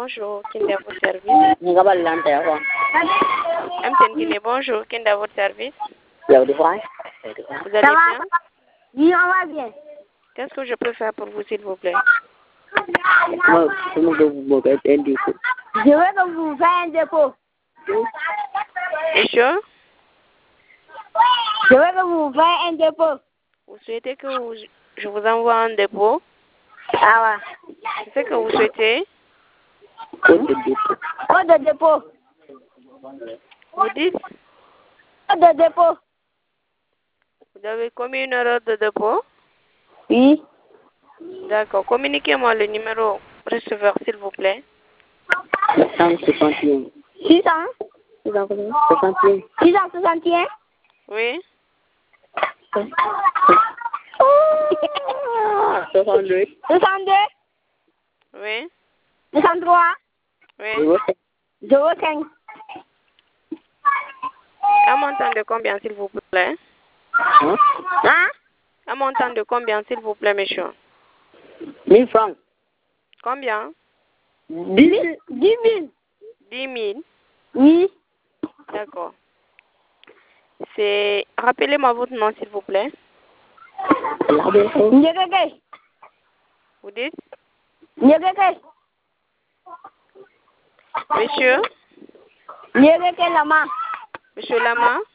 bonjour, qui est à votre service? MTN Guinée, bonjour, qui est à votre service? Vous allez bien? Oui, on va bien. Qu'est-ce que je peux faire pour vous, s'il vous plaît? Je veux que vous fassiez un dépôt. Monsieur? Je veux que vous fassiez un dépôt. Vous souhaitez que je vous envoie un dépôt? Ah ouais. C'est ce que vous souhaitez? Code de dépôt. Vous dites? Code de dépôt. Vous avez commis une erreur de dépôt? Oui. D'accord. Communiquez-moi le numéro receveur, s'il vous plaît. 661. 661. Oui. 62. 62. Oui. 63. Oui. 05. Un montant de combien, s'il vous plaît? Hein? Un montant de combien, s'il vous plaît, monsieur? 1000 francs. Combien? 10 000. 10 000. 10 000. Oui. D'accord. C'est... Rappelez-moi votre nom, s'il vous plaît. Nyegeke. Vous dites? Nyegeke. Monsieur? Nyegeke Lama. Monsieur Lama?